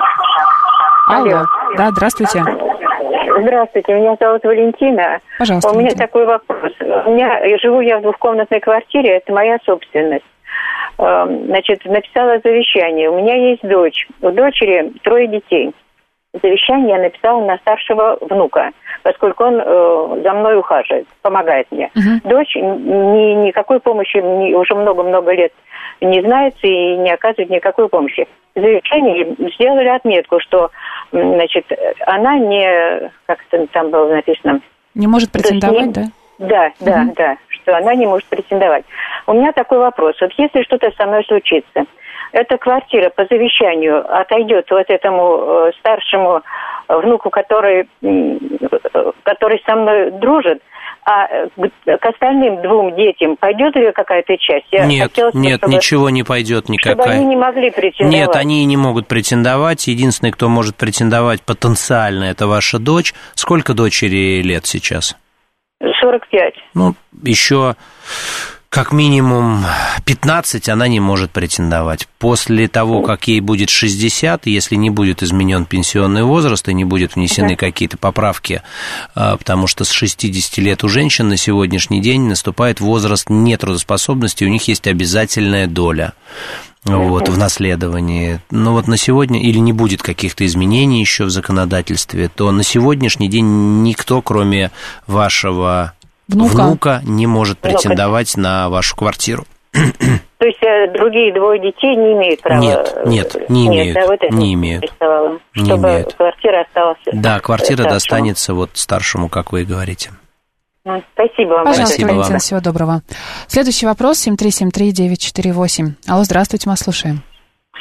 S2: Алло. Да, здравствуйте.
S10: Здравствуйте, меня зовут Валентина.
S2: Пожалуйста.
S10: У меня Валентина. Такой вопрос. У меня, живу я в двухкомнатной квартире, это моя собственность. Значит, написала завещание. У меня есть дочь. У дочери трое детей. Завещание я написала на старшего внука, поскольку он э, за мной ухаживает, помогает мне. Uh-huh. Дочь ни, никакой помощи ни, уже много-много лет не знает и не оказывает никакой помощи. В завещании сделали отметку, что, значит, она не, как это там было написано...
S2: Не может претендовать,
S10: не,
S2: да?
S10: Да, да, uh-huh. да, что она не может претендовать. У меня такой вопрос. Вот если что-то со мной случится, эта квартира по завещанию отойдет вот этому э, старшему внуку, который, э, который со мной дружит, а к остальным двум детям пойдет ли какая-то часть? Я
S3: нет,
S10: хотела,
S3: нет,
S10: чтобы,
S3: ничего не пойдет никакая.
S10: Чтобы они не могли претендовать.
S3: Нет, они не могут претендовать. Единственный, кто может претендовать потенциально, это ваша дочь. Сколько дочери лет сейчас?
S10: сорок пять.
S3: Ну, еще... Как минимум пятнадцать она не может претендовать. После того, как ей будет шестьдесят, если не будет изменен пенсионный возраст и не будет внесены да. какие-то поправки, потому что с шестидесяти лет у женщин на сегодняшний день наступает возраст нетрудоспособности, у них есть обязательная доля. Вот, в наследовании. Но вот на сегодня, или не будет каких-то изменений еще в законодательстве, то на сегодняшний день никто, кроме вашего... Внука. Внука не может претендовать Внука. на вашу квартиру.
S10: То есть другие двое детей не имеют права?
S3: Нет, нет, не
S10: нет,
S3: имеют.
S10: Да, вот
S3: не имеют.
S10: Чтобы
S3: не имеют.
S10: Квартира осталась.
S3: Да, квартира
S10: старшему.
S3: достанется вот старшему, как вы и говорите.
S10: Спасибо вам.
S2: Пожалуйста,
S3: Спасибо
S2: Валентина,
S3: вам.
S2: всего доброго. Следующий вопрос семь три семь три девять четыре восемь. Алло, здравствуйте, мы вас слушаем.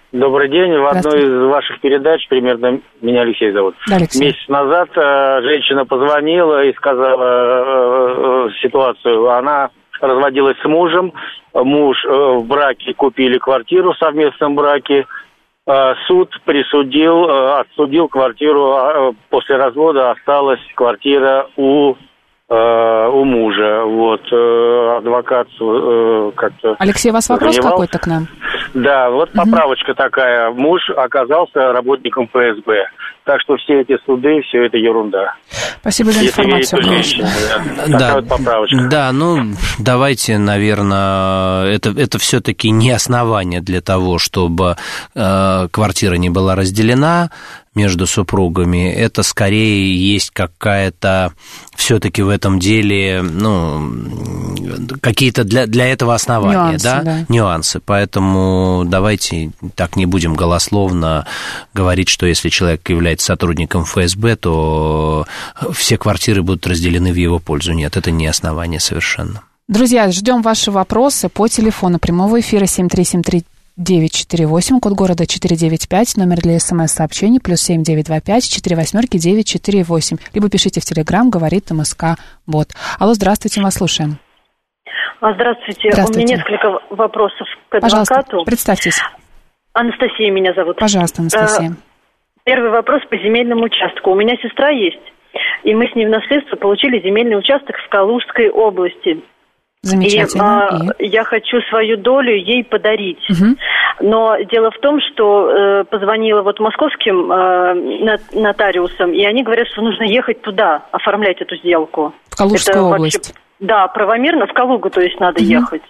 S11: Добрый день. В одной из ваших передач, примерно, меня Алексей зовут, да, Алексей. Месяц назад э, женщина позвонила и сказала э, э, ситуацию. Она разводилась с мужем, муж э, в браке, купили квартиру в совместном браке. Э, суд присудил, э, отсудил квартиру, э, после развода осталась квартира у... у мужа, вот, адвокат как-то...
S2: Алексей, у вас вопрос занимался. Какой-то к нам?
S11: Да, вот угу. Поправочка такая. Муж оказался работником эф эс бэ. Так что все эти суды, все это ерунда.
S2: Спасибо за информацию.
S3: Да, да, вот поправочка. Да, ну, давайте, наверное, это, это все-таки не основание для того, чтобы э, квартира не была разделена между супругами. Это скорее есть какая-то все-таки в этом деле, ну, какие-то для, для этого основания, нюансы, да? Да, нюансы. Поэтому давайте так не будем голословно говорить, что если человек является сотрудником эф эс бэ, то все квартиры будут разделены в его пользу. Нет, это не основание совершенно.
S2: Друзья, ждем ваши вопросы по телефону прямого эфира семь три семь три девять четыре восемь, код города четыре девять пять, номер для смс-сообщений плюс семь девять два пять четыре восьмерки девять четыре восемь. Либо пишите в Телеграм, говорит МСК-бот. Алло, здравствуйте, вас слушаем.
S12: Здравствуйте. Здравствуйте. У меня несколько вопросов к адвокату.
S2: Пожалуйста, представьтесь.
S12: Анастасия меня зовут.
S2: Пожалуйста, Анастасия.
S12: Первый вопрос по земельному участку. У меня сестра есть, и мы с ней в наследство получили земельный участок в Калужской области.
S2: Замечательно.
S12: И, и... я хочу свою долю ей подарить.
S2: Угу.
S12: Но дело в том, что э, позвонила вот московским э, нотариусам, и они говорят, что нужно ехать туда, оформлять эту сделку.
S2: В Калужскую
S12: Это
S2: область.
S12: Вообще, да, правомерно, в Калугу, то есть надо угу. ехать.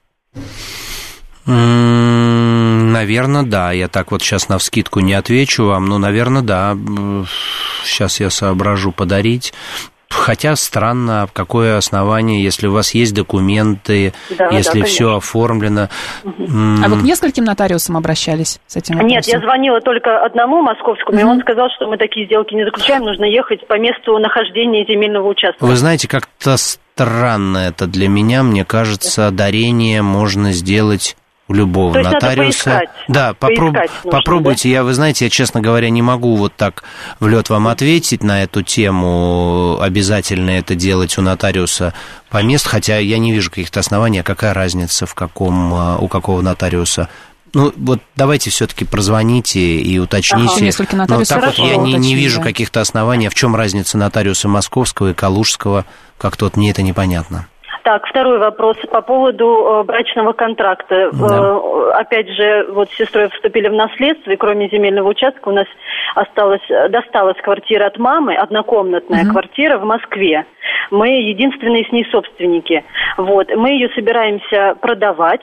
S3: Наверное, да. Я так вот сейчас навскидку не отвечу вам, но, наверное, да. Сейчас я соображу подарить. Хотя странно, какое основание, если у вас есть документы, да, если да, все оформлено.
S2: Угу. А вы к нескольким нотариусам обращались с этим вопросом?
S12: Нет, я звонила только одному московскому, угу. и он сказал, что мы такие сделки не заключаем, нужно ехать по месту нахождения земельного участка.
S3: Вы знаете, как-то странно это для меня. Мне кажется, дарение можно сделать... у любого
S12: То есть
S3: нотариуса.
S12: Надо поискать.
S3: Да, попроб...
S12: поискать нужно,
S3: попробуйте.
S12: Да?
S3: Я, вы знаете, я, честно говоря, не могу вот так в лед вам ответить на эту тему. Обязательно это делать у нотариуса по месту, хотя я не вижу каких-то оснований, а какая разница, в каком, у какого нотариуса. Ну, вот давайте все-таки прозвоните и уточните.
S2: Ага.
S3: Но так вот я не, не вижу
S2: да.
S3: каких-то оснований. А в чем разница нотариуса московского и калужского? Как-то вот мне это непонятно.
S12: Так, второй вопрос по поводу э, брачного контракта.
S3: Да.
S12: Э, опять же, вот с сестрой вступили в наследство, и кроме земельного участка у нас осталась, досталась квартира от мамы, однокомнатная угу. квартира в Москве. Мы единственные с ней собственники. Вот, мы ее собираемся продавать.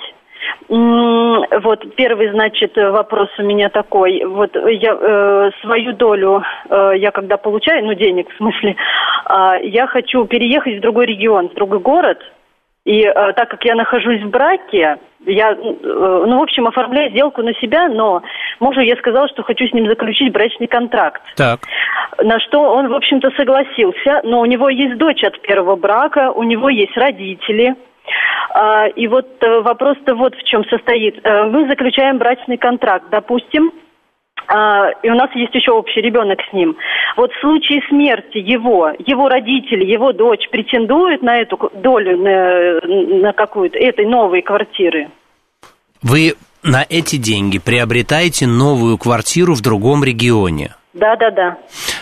S12: Вот первый, значит, вопрос у меня такой. Вот я э, свою долю э, я когда получаю, ну денег в смысле, э, я хочу переехать в другой регион, в другой город. И э, так как я нахожусь в браке, я, э, ну, в общем, оформляю сделку на себя, но мужу я сказала, что хочу с ним заключить брачный контракт.
S3: Так.
S12: На что он, в общем-то, согласился. Но у него есть дочь от первого брака, у него есть родители. И вот вопрос-то вот в чем состоит. Мы заключаем брачный контракт, допустим, и у нас есть еще общий ребенок с ним. Вот в случае смерти его, его родители, его дочь претендуют на эту долю, на, на какую-то этой новой квартиры?
S3: Вы на эти деньги приобретаете новую квартиру в другом регионе?
S12: Да, да, да.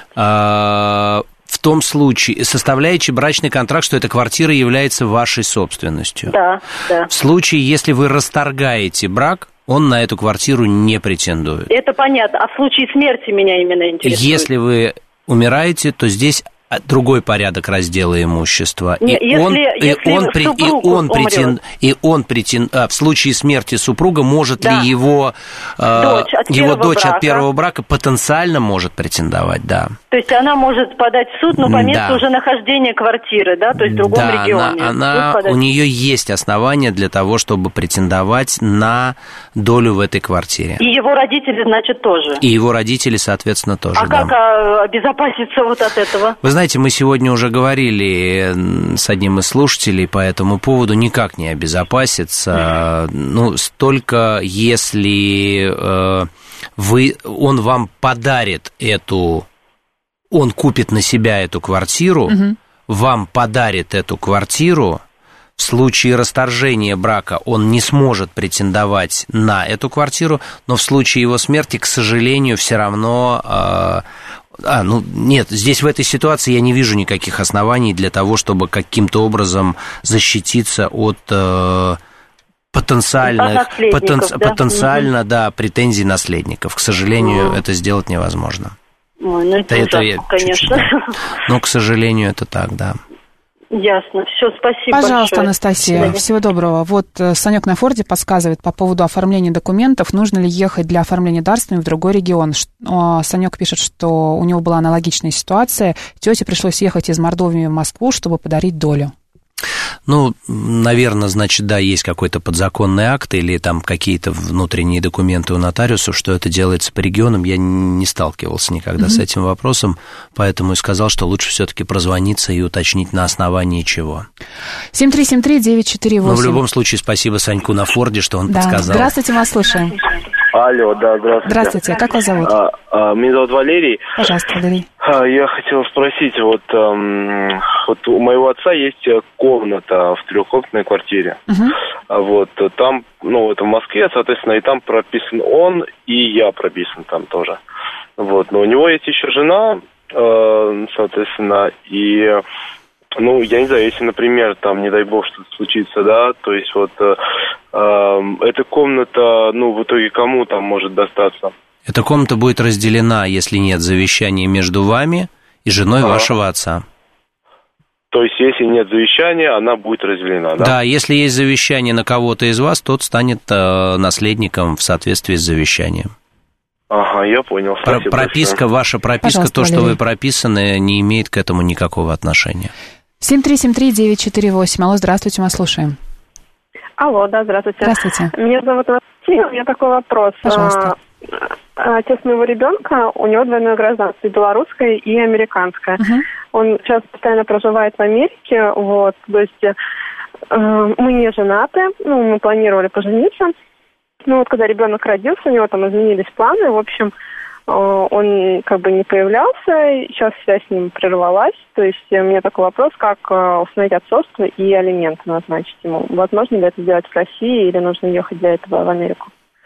S3: А... В том случае, составляете брачный контракт, что эта квартира является вашей собственностью.
S12: Да, да.
S3: В случае, если вы расторгаете брак, он на эту квартиру не претендует.
S12: Это понятно. А в случае смерти меня именно интересует.
S3: Если вы умираете, то здесь другой порядок раздела имущества.
S12: Не,
S3: и,
S12: если,
S3: он,
S12: если
S3: и, он, и он претен, и он претен, а, в случае смерти супруга, может
S12: да.
S3: ли его,
S12: дочь
S3: э, его дочь
S12: брака.
S3: от первого брака потенциально может претендовать, да.
S12: То есть она может подать в суд, но по месту
S3: да.
S12: уже нахождения квартиры, да, то есть в другом
S3: да,
S12: регионе.
S3: Она, она, у нее есть основания для того, чтобы претендовать на долю в этой квартире.
S12: И его родители, значит, тоже.
S3: И его родители, соответственно, тоже.
S12: А
S3: да.
S12: как обезопаситься вот от этого?
S3: Вы знаете, мы сегодня уже говорили с одним из слушателей по этому поводу, никак не обезопаситься. Ну, только если э, вы, он вам подарит эту... Он купит на себя эту квартиру, угу. вам подарит эту квартиру. В случае расторжения брака он не сможет претендовать на эту квартиру, но в случае его смерти, к сожалению, все равно... Э, а, ну, нет, здесь в этой ситуации я не вижу никаких оснований для того, чтобы каким-то образом защититься от... Э, потенциальных, потен,
S12: да?
S3: потенциально, угу. да, претензий наследников. К сожалению, угу. это сделать невозможно.
S12: Ой, ну это, это ужасно, конечно.
S3: Ну, к сожалению, это так, да.
S12: Ясно. Все, спасибо
S2: Пожалуйста,
S12: большое.
S2: Анастасия. Всего доброго. Вот Санек на Форде подсказывает по поводу оформления документов, нужно ли ехать для оформления дарственных в другой регион. Санек пишет, что у него была аналогичная ситуация. Тете пришлось ехать из Мордовии в Москву, чтобы подарить долю.
S3: Ну, наверное, значит, да, есть какой-то подзаконный акт или там какие-то внутренние документы у нотариусов, что это делается по регионам. Я не сталкивался никогда mm-hmm. с этим вопросом, поэтому и сказал, что лучше все-таки прозвониться и уточнить, на основании чего.
S2: семь три семь три девять четыре восемь.
S3: Но в любом случае спасибо Саньку на Форде, что он
S2: да.
S3: подсказал.
S2: Здравствуйте, вас слушаем.
S13: Алло, да, здравствуйте.
S2: Здравствуйте, как вас зовут?
S13: А, а, меня зовут Валерий.
S2: Пожалуйста, Валерий.
S13: А, я хотел спросить, вот, эм, вот у моего отца есть комната в трехкомнатной квартире. Uh-huh. А, вот, там, ну, это в Москве, соответственно, и там прописан он, и я прописан там тоже. Вот, но у него есть еще жена, э, соответственно, и... Ну, я не знаю, если, например, там, не дай бог, что-то случится, да, то есть вот э, э, эта комната, ну, в итоге кому там может достаться?
S3: Эта комната будет разделена, если нет завещания между вами и женой а. вашего отца.
S13: То есть, если нет завещания, она будет разделена, да?
S3: Да, если есть завещание на кого-то из вас, тот станет э, наследником в соответствии с завещанием.
S13: Ага, я понял. Спасибо
S3: прописка, большое. Ваша прописка, пожалуйста, то, что Валерий. Вы прописаны, не имеет к этому никакого отношения.
S2: семь три семь три девять четыре восемь. Алло, здравствуйте, мы вас слушаем.
S14: Алло, да, здравствуйте.
S2: Здравствуйте.
S14: Меня зовут Анастасия, у меня такой вопрос.
S2: Пожалуйста.
S14: Отец моего ребенка, у него двойное гражданство, белорусское и американское. Uh-huh. Он сейчас постоянно проживает в Америке, вот, то есть э, мы не женаты, ну, мы планировали пожениться. Ну, вот когда ребенок родился, у него там изменились планы, в общем, он как бы не появлялся, сейчас связь с ним прервалась. То есть у меня такой вопрос, как установить отцовство и алименты назначить ему. Возможно ли это сделать в России или нужно ехать для этого в Америку?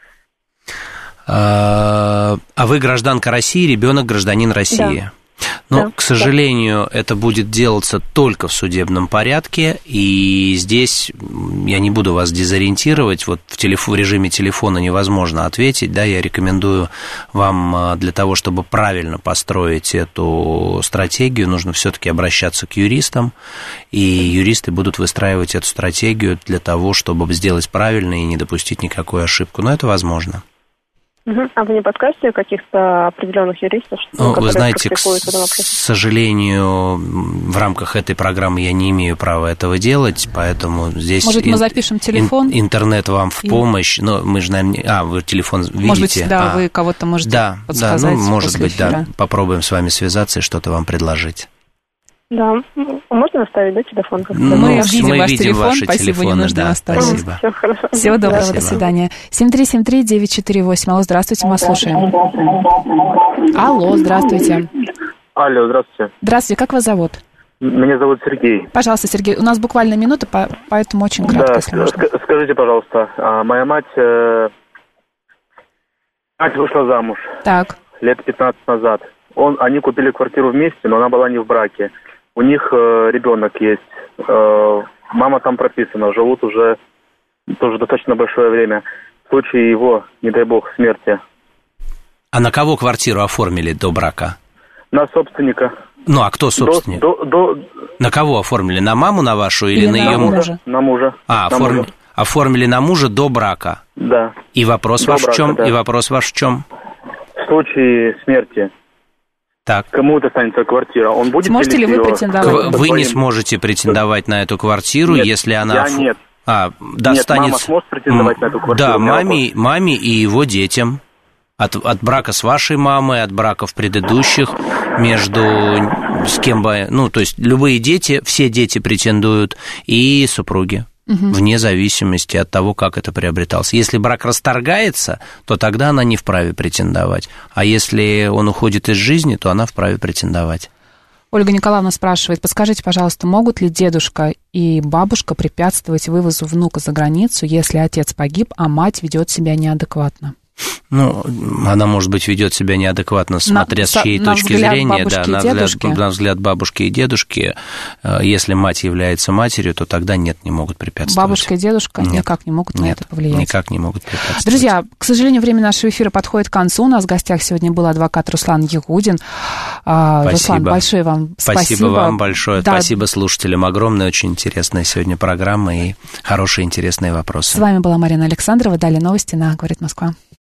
S3: А вы гражданка России, ребенок гражданин России?
S14: Да.
S3: Но,
S14: да,
S3: к сожалению, да. это будет делаться только в судебном порядке, и здесь я не буду вас дезориентировать, вот в, телеф... в режиме телефона невозможно ответить, да, я рекомендую вам для того, чтобы правильно построить эту стратегию, нужно все-таки обращаться к юристам, и юристы будут выстраивать эту стратегию для того, чтобы сделать правильно и не допустить никакую ошибку, но это возможно.
S14: А вы не подскажете каких-то определенных юристов,
S3: ну, которые вы знаете, к сожалению, в рамках этой программы я не имею права этого делать, поэтому здесь...
S2: Может, мы запишем телефон?
S3: Ин- интернет вам в помощь, но мы же, наверное... А, вы телефон видите?
S2: Может быть, да,
S3: а,
S2: вы кого-то можете
S3: да,
S2: подсказать.
S3: Да, ну, может быть,
S2: эфира.
S3: да. Попробуем с вами связаться и что-то вам предложить.
S14: Да, можно оставить, да, телефон?
S2: Ну, мы видим
S3: мы
S2: ваш
S3: видим
S2: телефон,
S3: ваши
S2: спасибо,
S3: телефоны,
S2: не нужно
S3: да,
S2: оставить.
S3: Спасибо.
S14: Все хорошо.
S2: Всего доброго,
S3: спасибо.
S2: До свидания. семь три семь три девять четыре восемь. Алло, здравствуйте, мы вас слушаем. Алло, здравствуйте.
S15: Алло, здравствуйте.
S2: Здравствуйте, как вас зовут?
S15: Меня зовут Сергей.
S2: Пожалуйста, Сергей, у нас буквально минута, поэтому очень кратко,
S15: да,
S2: если можно.
S15: Скажите, пожалуйста, моя мать, мать вышла замуж.
S2: Так.
S15: Лет пятнадцать назад. Он, они купили квартиру вместе, но она была не в браке. У них э, ребенок есть, э, мама там прописана, живут уже тоже достаточно большое время. В случае его, не дай бог, смерти.
S3: А на кого квартиру оформили до брака?
S15: На собственника.
S3: Ну, а кто собственник?
S15: До, до, до...
S3: На кого оформили? На маму, на вашу или, или на, на ее
S15: мужа? На мужа.
S3: А,
S15: на
S3: оформ...
S15: мужа.
S3: оформили на мужа до брака?
S15: Да.
S3: И вопрос
S15: до
S3: ваш
S15: брака,
S3: в чем?
S15: Да.
S3: И вопрос ваш в чем?
S15: В случае смерти
S3: Так.
S15: Кому достанется квартира? Он будет
S2: Сможете ли вы претендовать?
S3: Вы не сможете претендовать на эту квартиру,
S15: нет,
S3: если она...
S15: Я нет.
S3: А, достанется...
S15: Нет, мама сможет претендовать на эту квартиру?
S3: Да, маме, маме и его детям. От, от брака с вашей мамой, от браков предыдущих, между с кем бы... Ну, то есть любые дети, все дети претендуют, и супруги. Угу. Вне зависимости от того, как это приобреталось. Если брак расторгается, то тогда она не вправе претендовать. А если он уходит из жизни, то она вправе претендовать.
S2: Ольга Николаевна спрашивает, подскажите, пожалуйста, могут ли дедушка и бабушка препятствовать вывозу внука за границу, если отец погиб, а мать ведет себя неадекватно?
S3: Ну, она, может быть, ведет себя неадекватно, смотря на, с чьей
S2: на
S3: точки зрения, да, на
S2: взгляд,
S3: на взгляд бабушки и дедушки. Если мать является матерью, то тогда нет, не могут препятствовать.
S2: Бабушка и дедушка нет, никак не могут
S3: нет,
S2: на это повлиять.
S3: Никак не могут препятствовать.
S2: Друзья, к сожалению, время нашего эфира подходит к концу. У нас в гостях сегодня был адвокат Руслан Ягудин.
S3: Спасибо.
S2: Руслан, большое вам спасибо.
S3: Спасибо вам большое.
S2: Да.
S3: Спасибо слушателям. Огромная, очень интересная сегодня программа и хорошие, интересные вопросы.
S2: С вами была Марина Александрова. Далее новости на «Говорит Москва».